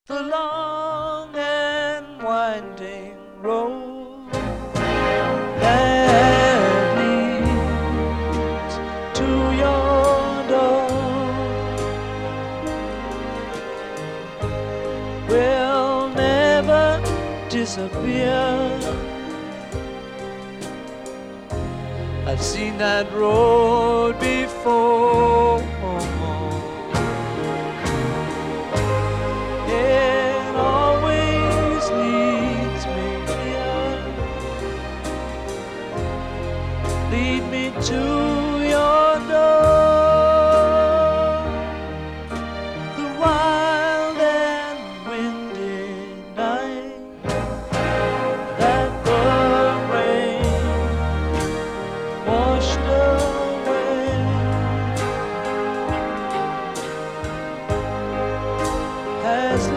the long and winding road that leads to your door will never disappear. I've seen that road before.